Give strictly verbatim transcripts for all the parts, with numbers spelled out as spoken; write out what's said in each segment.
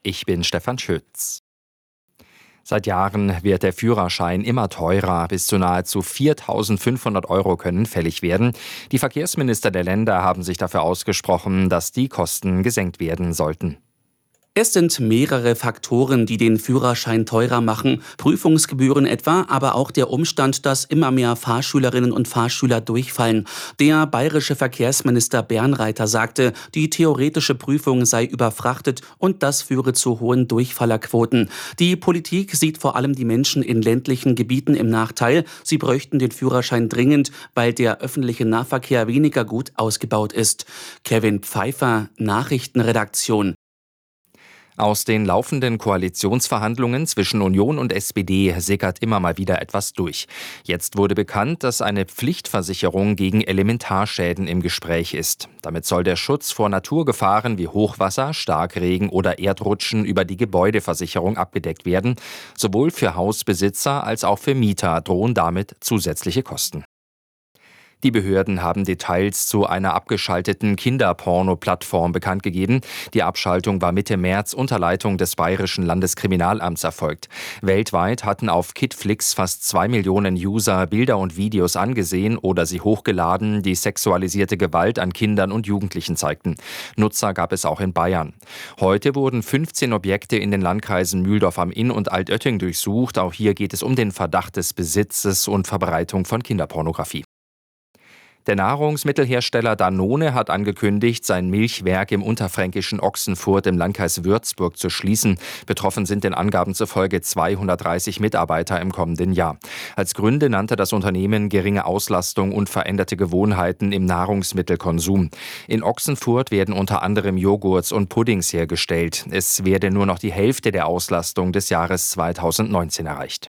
Ich bin Stefan Schütz. Seit Jahren wird der Führerschein immer teurer. Bis zu nahezu viertausendfünfhundert Euro können fällig werden. Die Verkehrsminister der Länder haben sich dafür ausgesprochen, dass die Kosten gesenkt werden sollten. Es sind mehrere Faktoren, die den Führerschein teurer machen. Prüfungsgebühren etwa, aber auch der Umstand, dass immer mehr Fahrschülerinnen und Fahrschüler durchfallen. Der bayerische Verkehrsminister Bernreiter sagte, die theoretische Prüfung sei überfrachtet und das führe zu hohen Durchfallerquoten. Die Politik sieht vor allem die Menschen in ländlichen Gebieten im Nachteil. Sie bräuchten den Führerschein dringend, weil der öffentliche Nahverkehr weniger gut ausgebaut ist. Kevin Pfeiffer, Nachrichtenredaktion. Aus den laufenden Koalitionsverhandlungen zwischen Union und S P D sickert immer mal wieder etwas durch. Jetzt wurde bekannt, dass eine Pflichtversicherung gegen Elementarschäden im Gespräch ist. Damit soll der Schutz vor Naturgefahren wie Hochwasser, Starkregen oder Erdrutschen über die Gebäudeversicherung abgedeckt werden. Sowohl für Hausbesitzer als auch für Mieter drohen damit zusätzliche Kosten. Die Behörden haben Details zu einer abgeschalteten Kinderporno-Plattform bekannt gegeben. Die Abschaltung war Mitte März unter Leitung des Bayerischen Landeskriminalamts erfolgt. Weltweit hatten auf Kidflix fast zwei Millionen User Bilder und Videos angesehen oder sie hochgeladen, die sexualisierte Gewalt an Kindern und Jugendlichen zeigten. Nutzer gab es auch in Bayern. Heute wurden fünfzehn Objekte in den Landkreisen Mühldorf am Inn und Altötting durchsucht. Auch hier geht es um den Verdacht des Besitzes und Verbreitung von Kinderpornografie. Der Nahrungsmittelhersteller Danone hat angekündigt, sein Milchwerk im unterfränkischen Ochsenfurt im Landkreis Würzburg zu schließen. Betroffen sind den Angaben zufolge zweihundertdreißig Mitarbeiter im kommenden Jahr. Als Gründe nannte das Unternehmen geringe Auslastung und veränderte Gewohnheiten im Nahrungsmittelkonsum. In Ochsenfurt werden unter anderem Joghurts und Puddings hergestellt. Es werde nur noch die Hälfte der Auslastung des Jahres zweitausendneunzehn erreicht.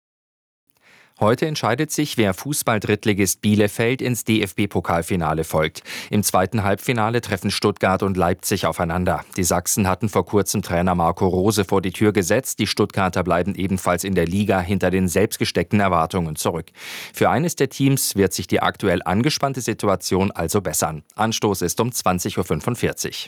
Heute entscheidet sich, wer Fußball-Drittligist Bielefeld ins D F B-Pokalfinale folgt. Im zweiten Halbfinale treffen Stuttgart und Leipzig aufeinander. Die Sachsen hatten vor kurzem Trainer Marco Rose vor die Tür gesetzt. Die Stuttgarter bleiben ebenfalls in der Liga hinter den selbstgesteckten Erwartungen zurück. Für eines der Teams wird sich die aktuell angespannte Situation also bessern. Anstoß ist um zwanzig Uhr fünfundvierzig.